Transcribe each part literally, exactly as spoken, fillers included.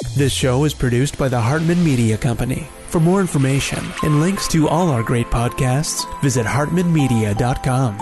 This show is produced by the Hartman Media Company. For more information and links to all our great podcasts, visit hartman media dot com.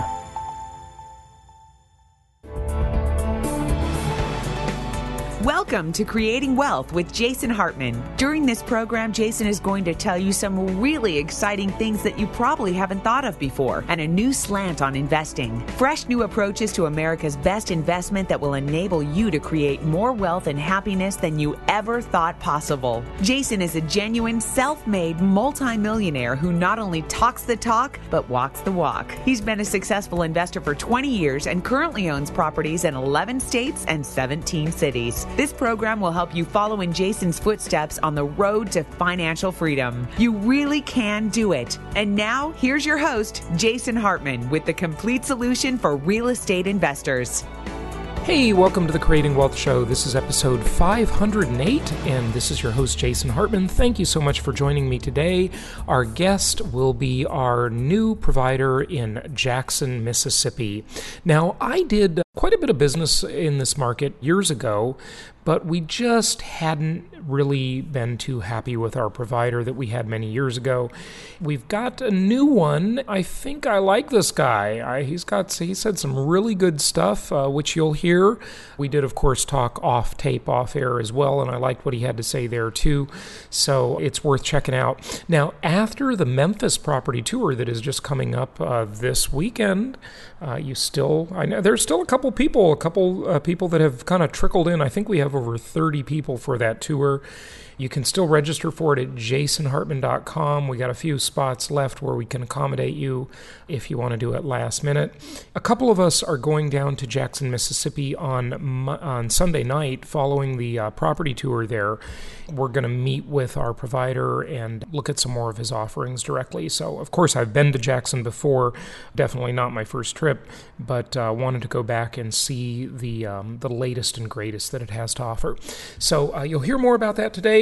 Welcome to Creating Wealth with Jason Hartman. During this program, Jason is going to tell you some really exciting things that you probably haven't thought of before and a new slant on investing. Fresh new approaches to America's best investment that will enable you to create more wealth and happiness than you ever thought possible. Jason is a genuine, self-made multimillionaire who not only talks the talk, but walks the walk. He's been a successful investor for twenty years and currently owns properties in eleven states and seventeen cities. This program will help you follow in Jason's footsteps on the road to financial freedom. You really can do it. And now, here's your host, Jason Hartman, with the complete solution for real estate investors. Hey, welcome to the Creating Wealth Show. This is episode five hundred eight, and this is your host, Jason Hartman. Thank you so much for joining me today. Our guest will be our new provider in Jackson, Mississippi. Now, I did quite a bit of business in this market years ago, but we just hadn't really been too happy with our provider that we had many years ago. We've got a new one. I think I like this guy. I, he's got he said some really good stuff, uh, which you'll hear. We did, of course, talk off tape, off air as well, and I liked what he had to say there too. So it's worth checking out. Now, after the Memphis property tour that is just coming up uh, this weekend, uh, you still I know there's still a couple people, a couple uh, people that have kind of trickled in. I think we have over thirty people for that tour. You can still register for it at jason hartman dot com. We got a few spots left where we can accommodate you if you want to do it last minute. A couple of us are going down to Jackson, Mississippi on on Sunday night following the uh, property tour there. We're going to meet with our provider and look at some more of his offerings directly. So, of course, I've been to Jackson before. Definitely not my first trip, but uh, wanted to go back and see the um, the latest and greatest that it has to offer. So uh, you'll hear more about that today.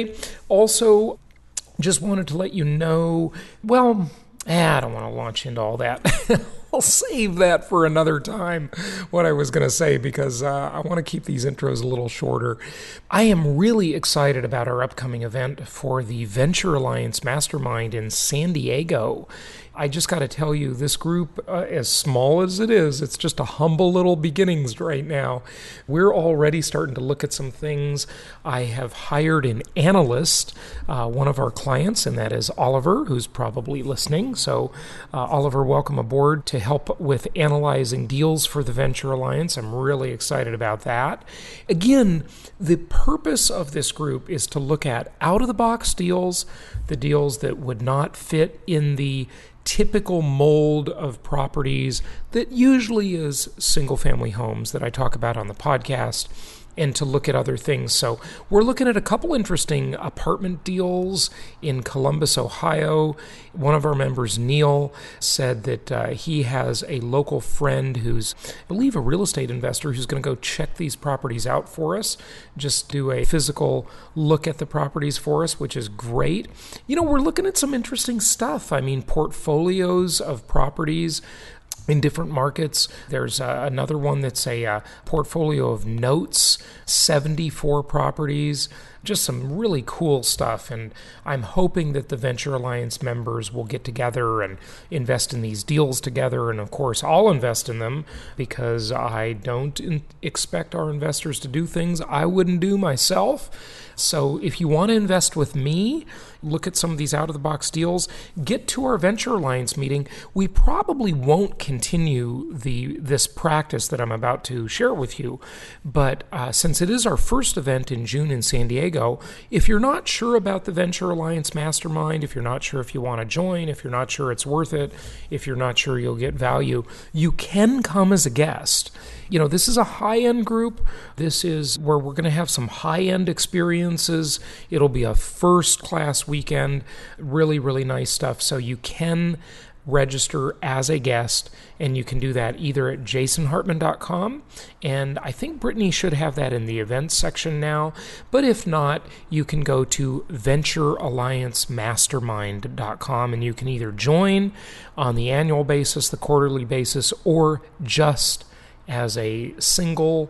Also, just wanted to let you know, well, I don't want to launch into all that. I'll save that for another time, what I was going to say, because uh, I want to keep these intros a little shorter. I am really excited about our upcoming event for the Venture Alliance Mastermind in San Diego. I just got to tell you, this group, uh, as small as it is, it's just a humble little beginnings right now. We're already starting to look at some things. I have hired an analyst, uh, one of our clients, and that is Oliver, who's probably listening. So, uh, Oliver, welcome aboard to help with analyzing deals for the Venture Alliance. I'm really excited about that. Again, the purpose of this group is to look at out-of-the-box deals, the deals that would not fit in the typical mold of properties that usually is single-family homes that I talk about on the podcast, and to look at other things. So we're looking at a couple interesting apartment deals in Columbus, Ohio. One of our members, Neil, said that uh, he has a local friend who's, I believe, a real estate investor who's going to go check these properties out for us, just do a physical look at the properties for us, which is great. You know, we're looking at some interesting stuff. I mean, portfolios of properties in different markets. There's uh, another one that's a uh, portfolio of notes, seventy-four properties, just some really cool stuff. And I'm hoping that the Venture Alliance members will get together and invest in these deals together. And of course, I'll invest in them because I don't in- expect our investors to do things I wouldn't do myself. So if you want to invest with me, look at some of these out-of-the-box deals, get to our Venture Alliance meeting. We probably won't continue the this practice that I'm about to share with you, but uh, since it is our first event in June in San Diego, if you're not sure about the Venture Alliance Mastermind, if you're not sure if you want to join, if you're not sure it's worth it, if you're not sure you'll get value, you can come as a guest. You know, this is a high-end group. This is where we're going to have some high-end experiences. It'll be a first-class weekend. Really, really nice stuff. So you can register as a guest, and you can do that either at jason hartman dot com, and I think Brittany should have that in the events section now, but if not, you can go to venture alliance mastermind dot com, and you can either join on the annual basis, the quarterly basis, or just as a single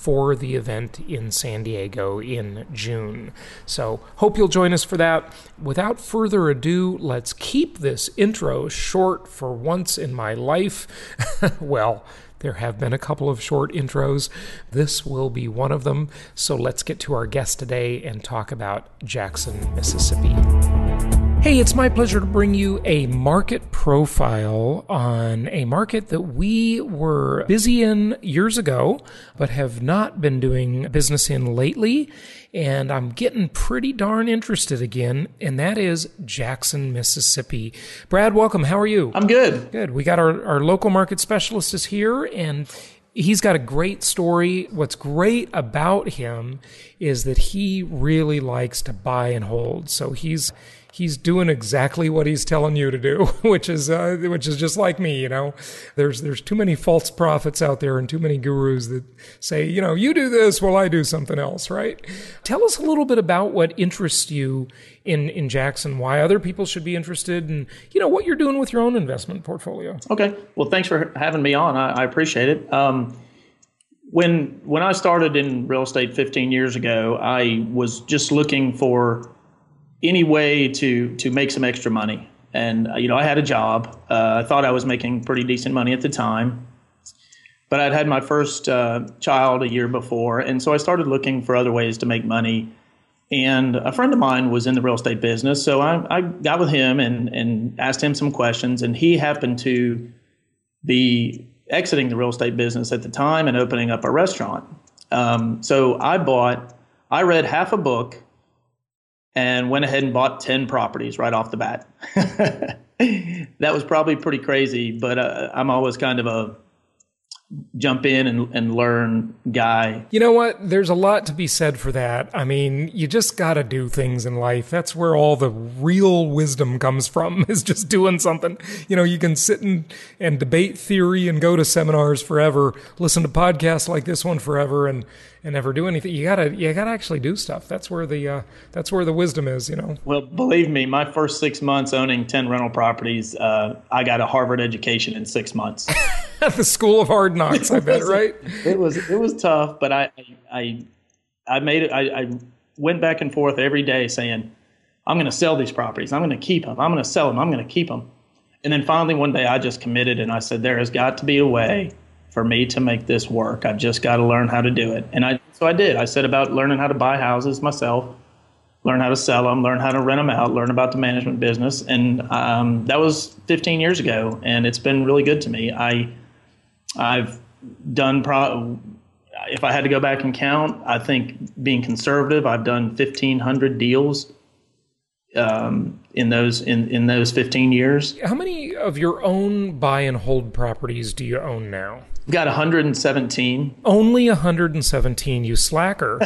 for the event in San Diego in June. So hope you'll join us for that. Without further ado, let's keep this intro short for once in my life. Well, there have been a couple of short intros. This will be one of them. So let's get to our guest today and talk about Jackson, Mississippi. Hey, it's my pleasure to bring you a market profile on a market that we were busy in years ago, but have not been doing business in lately. And I'm getting pretty darn interested again, and that is Jackson, Mississippi. Brad, welcome. How are you? I'm good. Good. We got our, our local market specialist is here, and he's got a great story. What's great about him is that he really likes to buy and hold. So he's He's doing exactly what he's telling you to do, which is uh, which is just like me, you know. There's there's too many false prophets out there and too many gurus that say, you know, you do this while I do something else, right? Tell us a little bit about what interests you in, in Jackson, why other people should be interested, and, you know, what you're doing with your own investment portfolio. Okay. Well, thanks for having me on. I, I appreciate it. Um, when when I started in real estate fifteen years ago, I was just looking for any way to to make some extra money. And, uh, you know, I had a job. Uh, I thought I was making pretty decent money at the time. But I'd had my first uh, child a year before. And so I started looking for other ways to make money. And a friend of mine was in the real estate business. So I, I got with him and, and asked him some questions. And he happened to be exiting the real estate business at the time and opening up a restaurant. Um, so I bought, I read half a book and went ahead and bought ten properties right off the bat. That was probably pretty crazy, but uh, I'm always kind of a jump in and, and learn guy. You know what? There's a lot to be said for that. I mean, you just got to do things in life. That's where all the real wisdom comes from, is just doing something. You know, you can sit and, and debate theory and go to seminars forever, listen to podcasts like this one forever, and and never do anything. You gotta, you gotta actually do stuff. That's where the, uh, that's where the wisdom is, you know. Well, believe me, my first six months owning ten rental properties, uh, I got a Harvard education in six months. At the School of Hard Knocks, I bet, right? It was, it was tough, but I, I, I made it. I, I went back and forth every day saying, I'm going to sell these properties. I'm going to keep them. I'm going to sell them. I'm going to keep them. And then finally one day I just committed and I said, there has got to be a way for me to make this work. I've just got to learn how to do it. And I, so I did. I set about learning how to buy houses myself, learn how to sell them, learn how to rent them out, learn about the management business. And um, that was fifteen years ago. And it's been really good to me. I, I've done, pro- if I had to go back and count, I think being conservative, I've done fifteen hundred deals um, in those in, in those fifteen years. How many of your own buy and hold properties do you own now? I've got one hundred seventeen. Only one hundred seventeen, you slacker.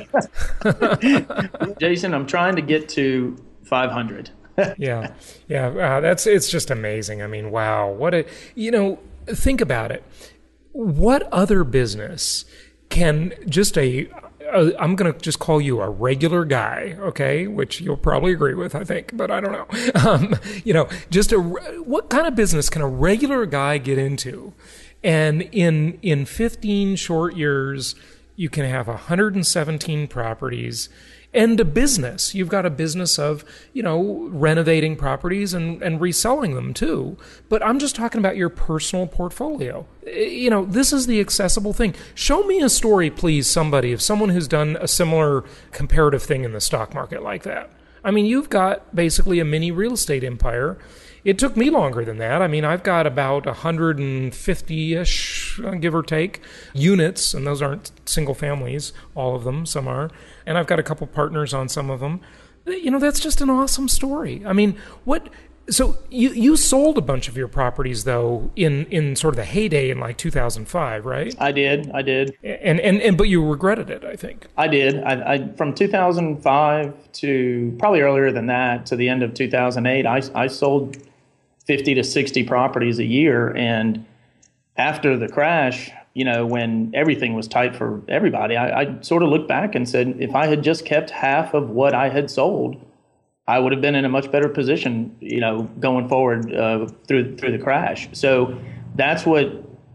Jason, I'm trying to get to five hundred. yeah, yeah, uh, that's it's just amazing. I mean, wow, what a, you know, think about it. What other business can just a, a I'm going to just call you a regular guy, okay, which you'll probably agree with, I think, but I don't know. Um, you know, just a, what kind of business can a regular guy get into? And in in fifteen short years, you can have one hundred seventeen properties and a business. You've got a business of, you know, renovating properties and, and reselling them too. But I'm just talking about your personal portfolio. You know, this is the accessible thing. Show me a story, please, somebody, of someone who's done a similar comparative thing in the stock market like that. I mean, you've got basically a mini real estate empire. It took me longer than that. I mean, I've got about one hundred fifty-ish, give or take, units, and those aren't single families, all of them, some are. And I've got a couple partners on some of them. You know, that's just an awesome story. I mean, what... So you, you sold a bunch of your properties, though, in, in sort of the heyday in like two thousand five, right? I did. I did. And and, and but you regretted it, I think. I did. I, I from two thousand five to probably earlier than that to the end of two thousand eight, I, I sold fifty to sixty properties a year. And after the crash, you know, when everything was tight for everybody, I, I sort of looked back and said, if I had just kept half of what I had sold, I would have been in a much better position, you know, going forward uh, through through the crash. So that's what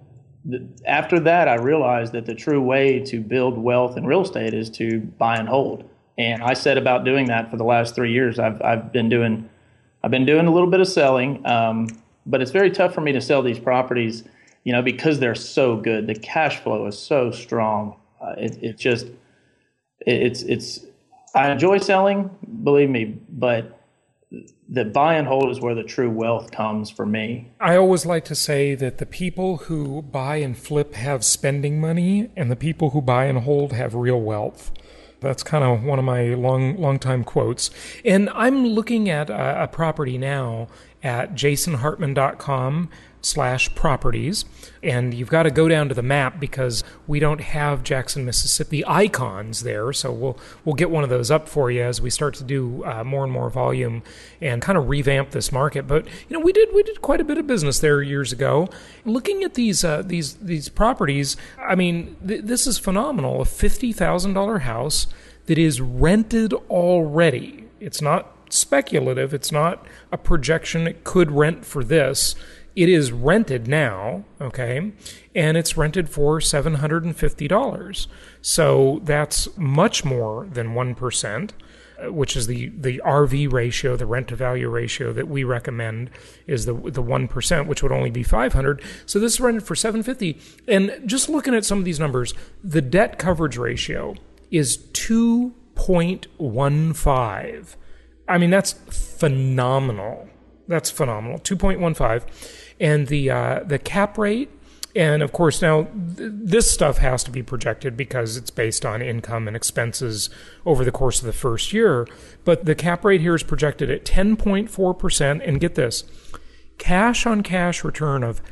the, after that, I realized that the true way to build wealth in real estate is to buy and hold. And I set about doing that for the last three years. I've I've been doing I've been doing a little bit of selling, um, but it's very tough for me to sell these properties, you know, because they're so good. The cash flow is so strong. Uh, it it just it, it's it's I enjoy selling, believe me, but the buy and hold is where the true wealth comes for me. I always like to say that the people who buy and flip have spending money, and the people who buy and hold have real wealth. That's kind of one of my long, long time quotes. And I'm looking at a, a property now at jason hartman dot com slash properties. And you've got to go down to the map because we don't have Jackson, Mississippi icons there. So we'll we'll get one of those up for you as we start to do uh, more and more volume and kind of revamp this market. But you know, we did we did quite a bit of business there years ago. Looking at these uh, these these properties, I mean, th- this is phenomenal. A fifty thousand dollars house that is rented already. It's not speculative. It's not a projection. It could rent for this. It is rented now, okay, and it's rented for seven hundred fifty dollars. So that's much more than one percent, which is the, the R V ratio, the rent-to-value ratio that we recommend is the the one percent, which would only be five hundred dollars. So this is rented for seven hundred fifty dollars. And just looking at some of these numbers, the debt coverage ratio is two point one five. I mean, that's phenomenal. That's phenomenal, two point one five. And the uh, the cap rate, and of course now th- this stuff has to be projected because it's based on income and expenses over the course of the first year. But the cap rate here is projected at ten point four percent. And get this, cash on cash return of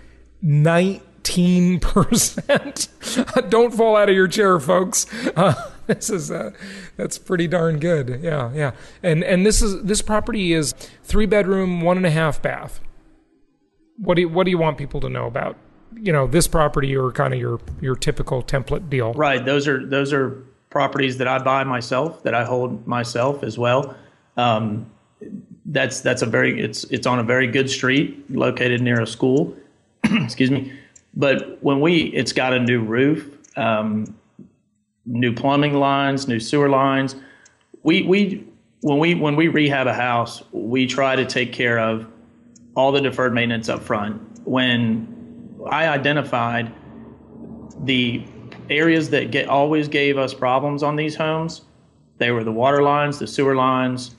nineteen percent. Don't fall out of your chair, folks. Uh, this is uh, that's pretty darn good. Yeah, yeah. And and this is this property is three bedroom, one and a half bath. What do you, what do you want people to know about, you know, this property or kind of your, your typical template deal? Right. Those are those are properties that I buy myself, that I hold myself as well. Um, that's that's a very it's it's on a very good street located near a school. Excuse me. But when we it's got a new roof, um, new plumbing lines, new sewer lines. We we when we when we rehab a house, we try to take care of all the deferred maintenance up front. When I identified the areas that get always gave us problems on these homes, they were the water lines, the sewer lines,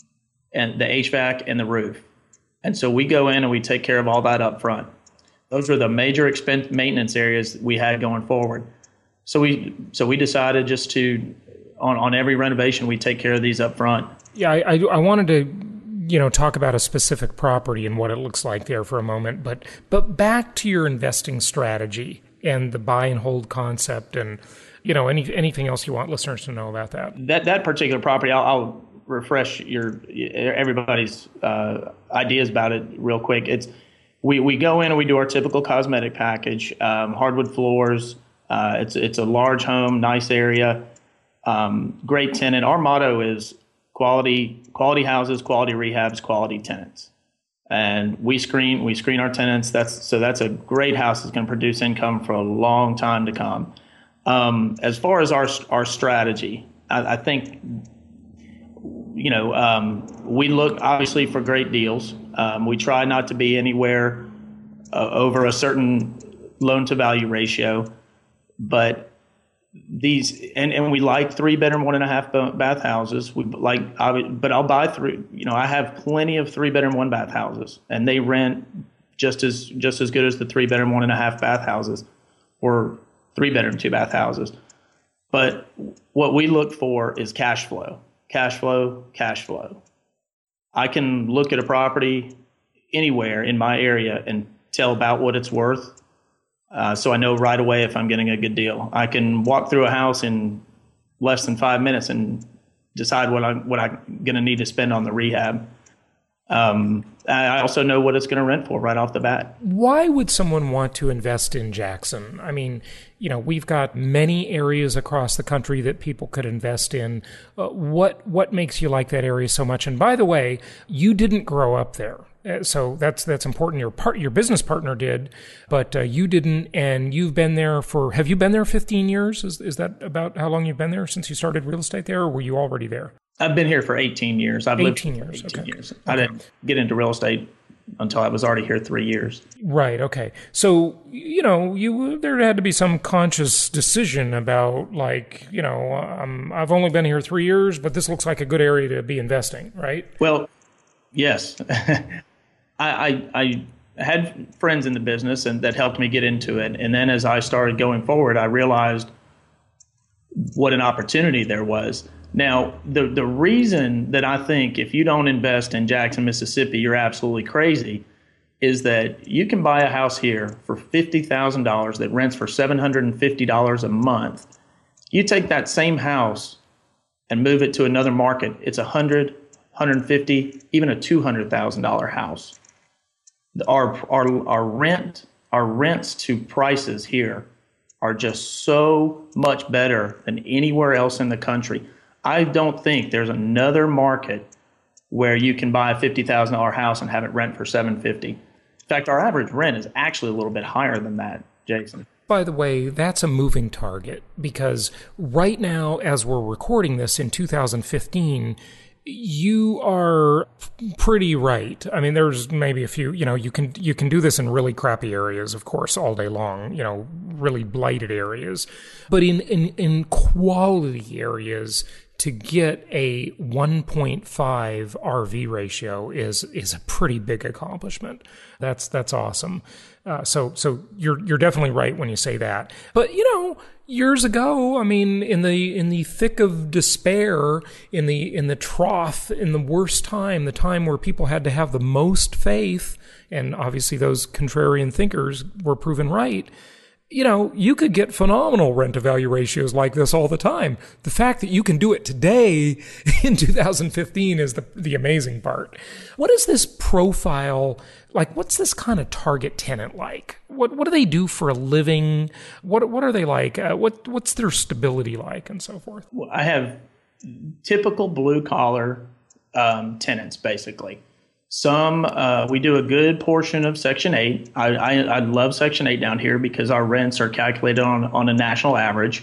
and the H V A C and the roof. And so we go in and we take care of all that up front. Those were the major expense maintenance areas we had going forward. So we so we decided just to on, on every renovation we take care of these up front. Yeah, I, I, I wanted to you know, talk about a specific property and what it looks like there for a moment. But but back to your investing strategy and the buy and hold concept, and you know, any anything else you want listeners to know about that. That that particular property, I'll, I'll refresh your everybody's uh, ideas about it real quick. It's we we go in and we do our typical cosmetic package, um, hardwood floors. Uh, it's it's a large home, nice area, um, great tenant. Our motto is quality quality houses, quality rehabs, quality tenants. And we screen we screen our tenants. That's so that's a great house that's going to produce income for a long time to come. Um, as far as our our strategy, I, I think you know um, we look obviously for great deals. Um, we try not to be anywhere uh, over a certain loan to value ratio, but these and, and we like three bedroom, one and a half bath houses. We like, I, but I'll buy three. You know, I have plenty of three bedroom, one bath houses, and they rent just as just as good as the three bedroom, one and a half bath houses, or three bedroom, two bath houses. But what we look for is cash flow, cash flow, cash flow. I can look at a property anywhere in my area and tell about what it's worth. Uh, so I know right away if I'm getting a good deal. I can walk through a house in less than five minutes and decide what I'm what I'm going to need to spend on the rehab. Um, I also know what it's going to rent for right off the bat. Why would someone want to invest in Jackson? I mean, you know, we've got many areas across the country that people could invest in. Uh, what what makes you like that area so much? And by the way, you didn't grow up there. Uh, so that's that's important. Your part, your business partner did, but uh, you didn't, and you've been there for. Have you been there fifteen years? Is is that about how long you've been there since you started real estate there, or were you already there? I've been here for eighteen years. I've eighteen lived years. for eighteen Okay. years. I didn't get into real estate until I was already here three years. Right. Okay. So, you know, you there had to be some conscious decision about, like, you know, um, I've only been here three years, but this looks like a good area to be investing, right? Well, yes. I, I, I had friends in the business and that helped me get into it. And then as I started going forward, I realized what an opportunity there was. Now, the the reason that I think if you don't invest in Jackson, Mississippi, you're absolutely crazy, is that you can buy a house here for fifty thousand dollars that rents for seven hundred fifty dollars a month. You take that same house and move it to another market, it's a one hundred, one hundred fifty, even a two hundred thousand dollars house. Our, our, our rent, our rents to prices here are just so much better than anywhere else in the country. I don't think there's another market where you can buy a fifty thousand dollars house and have it rent for seven hundred fifty dollars. In fact, our average rent is actually a little bit higher than that, Jason. By the way, that's a moving target, because right now, as we're recording this in two thousand fifteen, you are pretty right. I mean, there's maybe a few, you know, you can you can do this in really crappy areas, of course, all day long, you know, really blighted areas. But in, in, in quality areas, to get a one point five R V ratio is is a pretty big accomplishment. That's that's awesome. Uh, so so you're you're definitely right when you say that. But you know, years ago, I mean, in the in the thick of despair, in the in the trough, in the worst time, the time where people had to have the most faith, and obviously those contrarian thinkers were proven right. You know, you could get phenomenal rent-to-value ratios like this all the time. The fact that you can do it today in two thousand fifteen is the the amazing part. What is this profile like? What's this kind of target tenant like? What what do they do for a living? What what are they like? Uh, what what's their stability like, and so forth? Well, I have typical blue-collar um, tenants, basically. Some, uh, we do a good portion of Section eight. I, I, I love Section eight down here because our rents are calculated on, on a national average.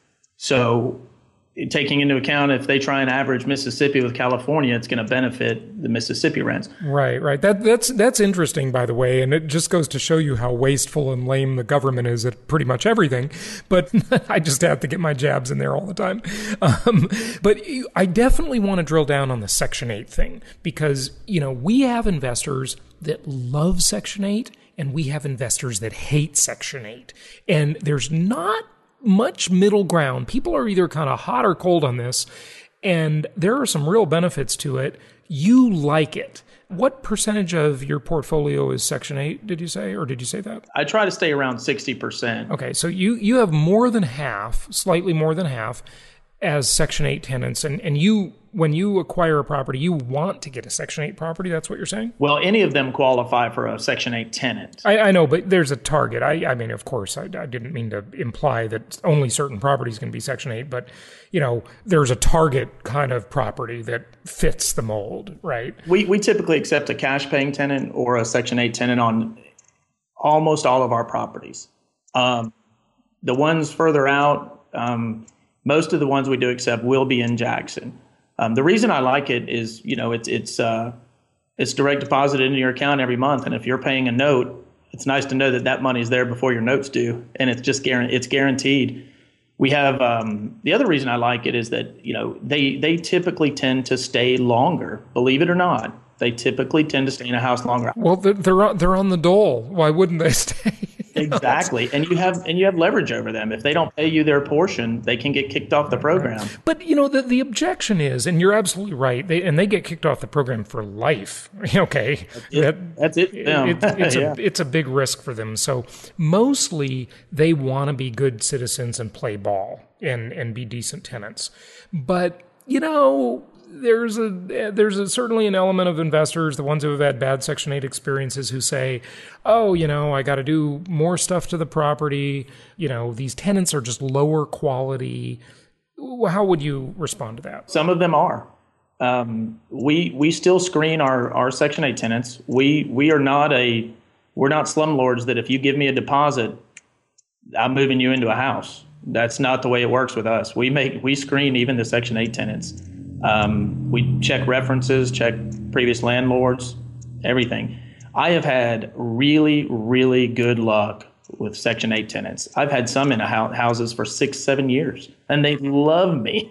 So taking into account if they try and average Mississippi with California, it's going to benefit the Mississippi rents. Right, right. That that's that's interesting, by the way, and it just goes to show you how wasteful and lame the government is at pretty much everything. But I just have to get my jabs in there all the time. Um, but I definitely want to drill down on the Section eight thing, because, you know, we have investors that love Section eight and we have investors that hate Section eight. And there's not much middle ground. People are either kind of hot or cold on this, and there are some real benefits to it. You like it. What percentage of your portfolio is Section eight, did you say, or did you say that? I try to stay around sixty percent. Okay, so you, you have more than half, slightly more than half, as Section eight tenants, and, and you, when you acquire a property, you want to get a Section eight property, that's what you're saying? Well, any of them qualify for a Section eight tenant. I, I know, but there's a target. I, I mean, of course, I, I didn't mean to imply that only certain properties can be Section eight, but, you know, there's a target kind of property that fits the mold, right? We, we typically accept a cash-paying tenant or a Section eight tenant on almost all of our properties. Um, the ones further out, um, most of the ones we do accept will be in Jackson. Um, the reason I like it is, you know, it's it's uh, it's direct deposited into your account every month, and if you're paying a note, it's nice to know that that money is there before your note's due, and it's just guaranteed. It's guaranteed. We have um, the other reason I like it is that, you know, they they typically tend to stay longer. Believe it or not, they typically tend to stay in a house longer. Well, they're they're on, they're on the dole. Why wouldn't they stay? Exactly. And you have and you have leverage over them. If they don't pay you their portion, they can get kicked off the program. But, you know, the, the objection is, and you're absolutely right, they, and they get kicked off the program for life. Okay. That's it. That, That's it, it, it it's, yeah. a, it's a big risk for them. So mostly they want to be good citizens and play ball and, and be decent tenants. But, you know, there's a there's a, certainly an element of investors, the ones who have had bad Section eight experiences, who say, oh, you know, I got to do more stuff to the property. You know, these tenants are just lower quality. How would you respond to that? Some of them are. Um, we we still screen our, our Section eight tenants. We we are not a we're not slumlords that if you give me a deposit, I'm moving you into a house. That's not the way it works with us. We make we screen even the Section eight tenants. Um, we check references, check previous landlords, everything. I have had really, really good luck with Section eight tenants. I've had some in a ho- houses for six, seven years, and they love me.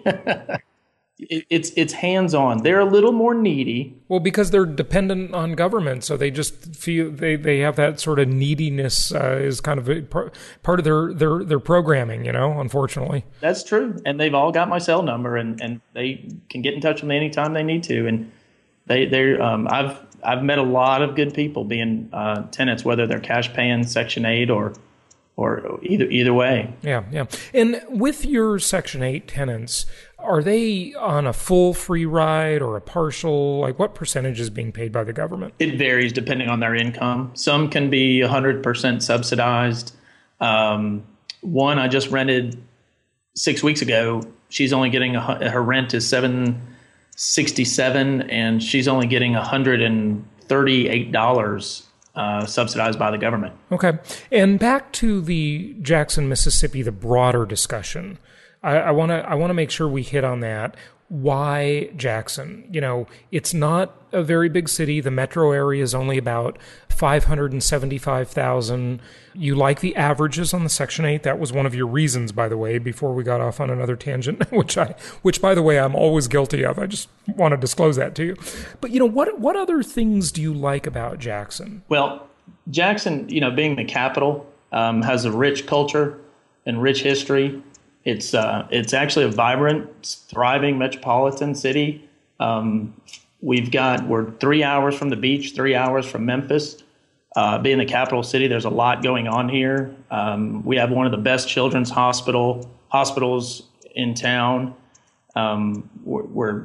it, it's it's hands-on. They're a little more needy. Well, because they're dependent on government, so they just feel they, they have that sort of neediness uh, is kind of a part of their, their, their programming, you know, unfortunately. That's true. And they've all got my cell number, and, and they can get in touch with me anytime they need to. And they they're um, I've I've met a lot of good people being uh, tenants, whether they're cash paying Section eight or or either either way. Yeah, yeah. And with your Section eight tenants, are they on a full free ride or a partial? Like, what percentage is being paid by the government? It varies depending on their income. Some can be one hundred percent subsidized. Um, one I just rented six weeks ago. She's only getting a, her rent is seven sixty-seven, and she's only getting one hundred thirty-eight dollars uh, subsidized by the government. Okay. And back to the Jackson, Mississippi, the broader discussion. I want to I want to make sure we hit on that. Why Jackson? You know, it's not a very big city. The metro area is only about five hundred seventy-five thousand. You like the averages on the Section eight. That was one of your reasons, by the way, before we got off on another tangent, which I, which by the way, I'm always guilty of. I just want to disclose that to you. But, you know, what what other things do you like about Jackson? Well, Jackson, you know, being the capital, um, has a rich culture and rich history. It's uh, it's actually a vibrant, thriving metropolitan city. Um, we've got we're three hours from the beach, three hours from Memphis. Uh, being the capital city, there's a lot going on here. Um, we have one of the best children's hospital hospitals in town. Um, we're, we're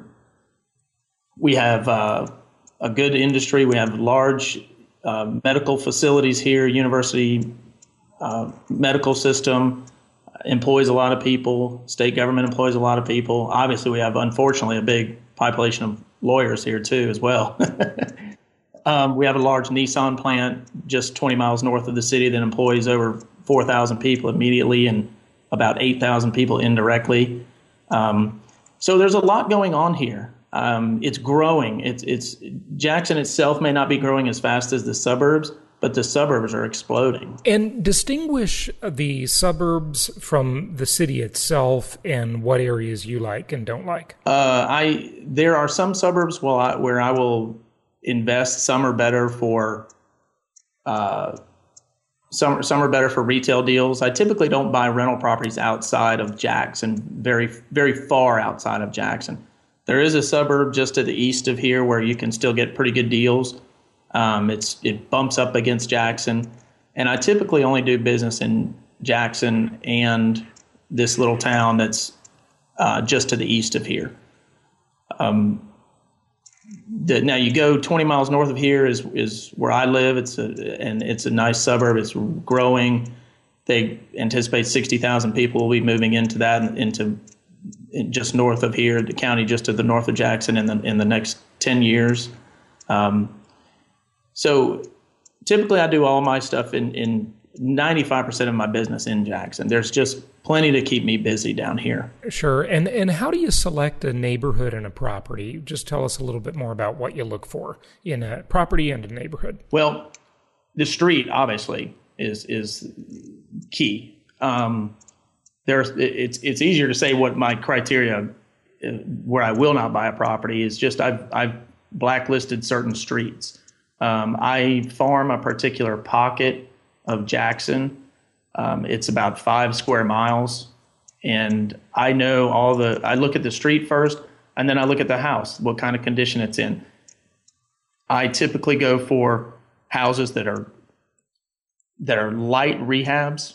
we have uh, a good industry. We have large uh, medical facilities here. University uh, medical system employs a lot of people. State government employs a lot of people. Obviously, we have, unfortunately, a big population of lawyers here, too, as well. um, we have a large Nissan plant just twenty miles north of the city that employs over four thousand people immediately and about eight thousand people indirectly. Um, so there's a lot going on here. Um, it's growing. It's, it's Jackson itself may not be growing as fast as the suburbs, but the suburbs are exploding. And distinguish the suburbs from the city itself and what areas you like and don't like. Uh, I there are some suburbs where I, where I will invest. Some are better for uh, some some are better for retail deals. I typically don't buy rental properties outside of Jackson, very very far outside of Jackson. There is a suburb just to the east of here where you can still get pretty good deals. Um, it's it bumps up against Jackson, and I typically only do business in Jackson and this little town that's uh, just to the east of here. Um, the, now you go twenty miles north of here is is where I live. It's a and it's a nice suburb. It's growing. They anticipate sixty thousand people will be moving into that into just north of here, the county just to the north of Jackson in the in the next ten years. Um, So typically I do all my stuff in, in ninety-five percent of my business in Jackson. There's just plenty to keep me busy down here. Sure. And and how do you select a neighborhood and a property? Just tell us a little bit more about what you look for in a property and a neighborhood. Well, the street obviously is is key. Um, there's it's it's easier to say what my criteria where I will not buy a property is just I've I've blacklisted certain streets. Um, I farm a particular pocket of Jackson. Um, it's about five square miles. And I know all the, I look at the street first, and then I look at the house, what kind of condition it's in. I typically go for houses that are, that are light rehabs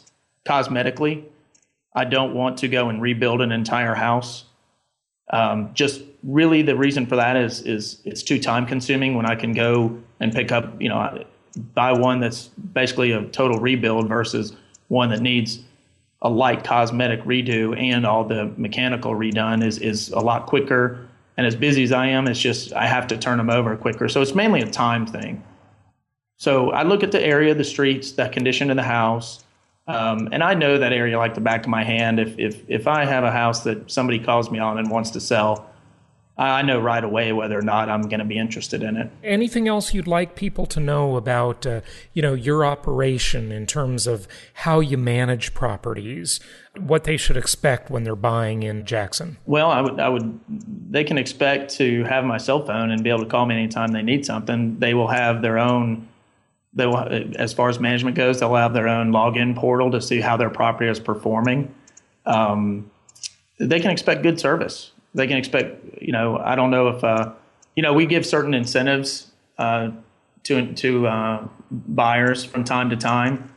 cosmetically. I don't want to go and rebuild an entire house. Um, just really the reason for that is is it's too time consuming when I can go and pick up, you know, buy one that's basically a total rebuild versus one that needs a light cosmetic redo and all the mechanical redone is is a lot quicker. And as busy as I am, it's just I have to turn them over quicker. So it's mainly a time thing. So I look at the area, the streets, that condition of the house, um, and I know that area like the back of my hand. If if if I have a house that somebody calls me on and wants to sell, I know right away whether or not I'm going to be interested in it. Anything else you'd like people to know about, uh, you know, your operation in terms of how you manage properties, what they should expect when they're buying in Jackson? Well, I would, I would, they can expect to have my cell phone and be able to call me anytime they need something. They will have their own, they will, as far as management goes, they'll have their own login portal to see how their property is performing. Um, they can expect good service. They can expect, you know, I don't know if, uh, you know, we give certain incentives uh, to to uh, buyers from time to time,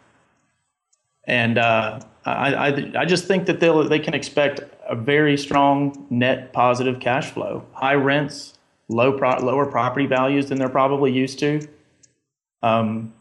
and uh, I, I I just think that they they can expect a very strong net positive cash flow, high rents, low pro- lower property values than they're probably used to. Um,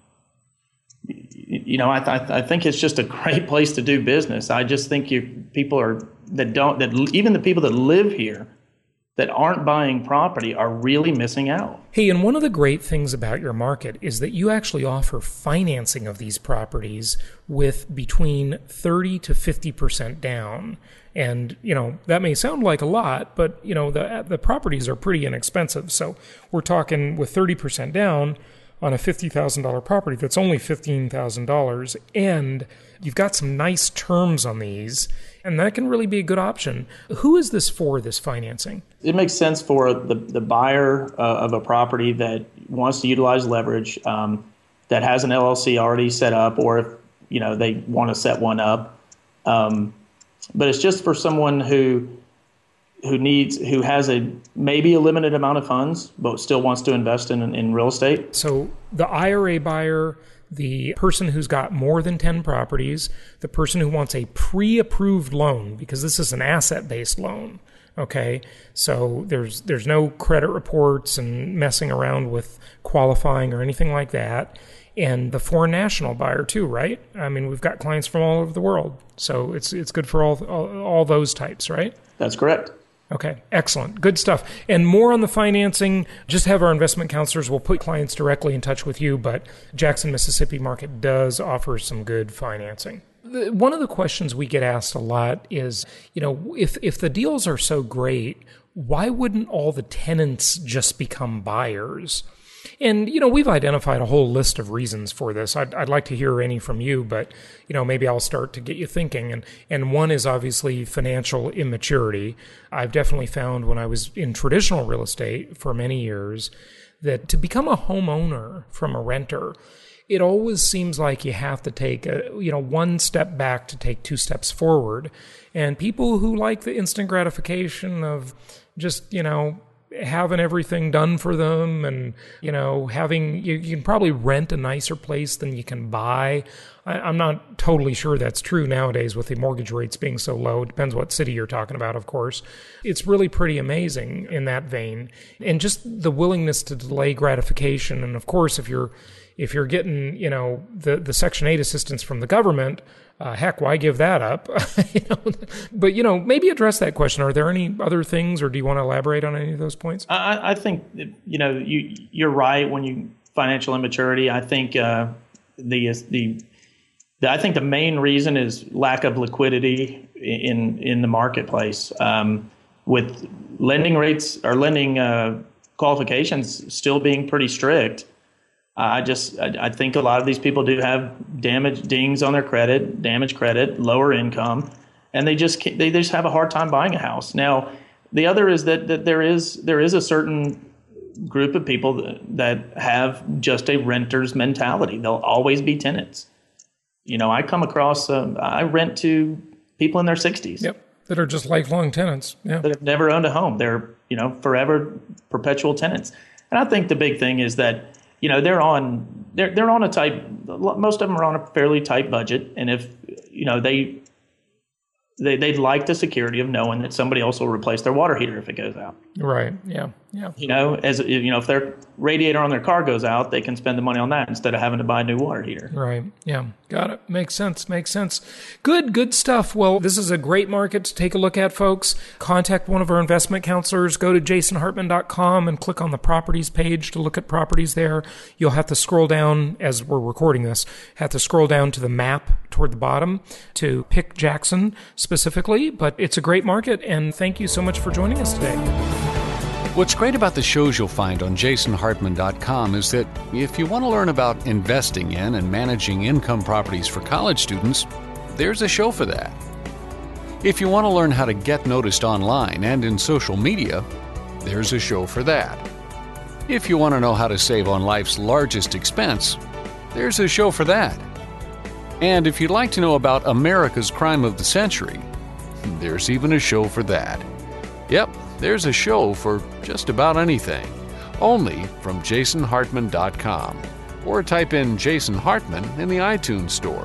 you know, I th- I think it's just a great place to do business. I just think you people are. that don't, that even the people that live here that aren't buying property are really missing out. Hey, and one of the great things about your market is that you actually offer financing of these properties with between thirty to fifty percent down. And, you know, that may sound like a lot, but, you know, the the properties are pretty inexpensive. So we're talking with thirty percent down on a fifty thousand dollars property that's only fifteen thousand dollars, and you've got some nice terms on these, and that can really be a good option. Who is this for, this financing? It makes sense for the, the buyer uh, of a property that wants to utilize leverage, um, that has an L L C already set up, or if, you know, they want to set one up. Um, but it's just for someone who who needs, who has a maybe a limited amount of funds, but still wants to invest in in real estate. So the I R A buyer, the person who's got more than ten properties, the person who wants a pre-approved loan, because this is an asset-based loan, okay? So there's there's no credit reports and messing around with qualifying or anything like that. And the foreign national buyer too, right? I mean, we've got clients from all over the world, so it's it's good for all all, all those types, right? That's correct. Okay, excellent. Good stuff. And more on the financing, just have our investment counselors. We'll put clients directly in touch with you, but Jackson, Mississippi market does offer some good financing. The, one of the questions we get asked a lot is, you know, if if the deals are so great, why wouldn't all the tenants just become buyers? And, you know, we've identified a whole list of reasons for this. I'd, I'd like to hear any from you, but, you know, maybe I'll start to get you thinking. And, and one is obviously financial immaturity. I've definitely found when I was in traditional real estate for many years that to become a homeowner from a renter, it always seems like you have to take a, you know, one step back to take two steps forward. And people who like the instant gratification of just, you know, having everything done for them and, you know, having, you, you can probably rent a nicer place than you can buy. I, I'm not totally sure that's true nowadays with the mortgage rates being so low. It depends what city you're talking about, of course. It's really pretty amazing in that vein. And just the willingness to delay gratification. And of course, if you're, if you're getting, you know, the, the Section eight assistance from the government, Uh, heck, why give that up? you know, but, you know, maybe address that question. Are there any other things, or do you want to elaborate on any of those points? I, I think, you know, you, you're right when you financial immaturity. I think uh, the, the the I think the main reason is lack of liquidity in in the marketplace. Um, with lending rates or lending uh, qualifications still being pretty strict, I just, I, I think a lot of these people do have damage dings on their credit, damaged credit, lower income, and they just can't, they just have a hard time buying a house. Now, the other is that, that there is there is a certain group of people that, that have just a renter's mentality. They'll always be tenants. You know, I come across, uh, I rent to people in their sixties. Yep, that are just lifelong tenants. Yeah, that have never owned a home. They're, you know, forever perpetual tenants. And I think the big thing is that, you know, they're on they're they're on a tight. Most of them are on a fairly tight budget, and if you know they they they'd like the security of knowing that somebody else will replace their water heater if it goes out. Right. Yeah. Yeah. You know, as you know, if their radiator on their car goes out, they can spend the money on that instead of having to buy a new water heater. Right. Yeah. Got it. Makes sense. Makes sense. Good, good stuff. Well, this is a great market to take a look at, folks. Contact one of our investment counselors. Go to jason hartman dot com and click on the properties page to look at properties there. You'll have to scroll down as we're recording this, have to scroll down to the map toward the bottom to pick Jackson specifically, but it's a great market, and thank you so much for joining us today. What's great about the shows you'll find on jason hartman dot com is that if you want to learn about investing in and managing income properties for college students, there's a show for that. If you want to learn how to get noticed online and in social media, there's a show for that. If you want to know how to save on life's largest expense, there's a show for that. And if you'd like to know about America's crime of the century, there's even a show for that. Yep, there's a show for just about anything, only from jason hartman dot com, or type in Jason Hartman in the iTunes store.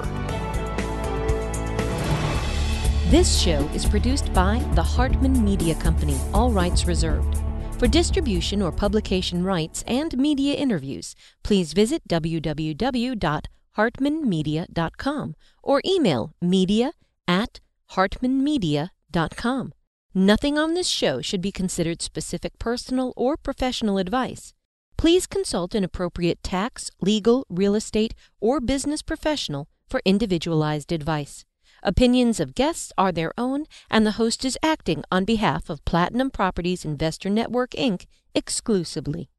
This show is produced by the Hartman Media Company, all rights reserved. For distribution or publication rights and media interviews, please visit w w w dot hartman media dot com or email media at hartman media dot com. Nothing on this show should be considered specific personal or professional advice. Please consult an appropriate tax, legal, real estate, or business professional for individualized advice. Opinions of guests are their own, and the host is acting on behalf of Platinum Properties Investor Network, Incorporated exclusively.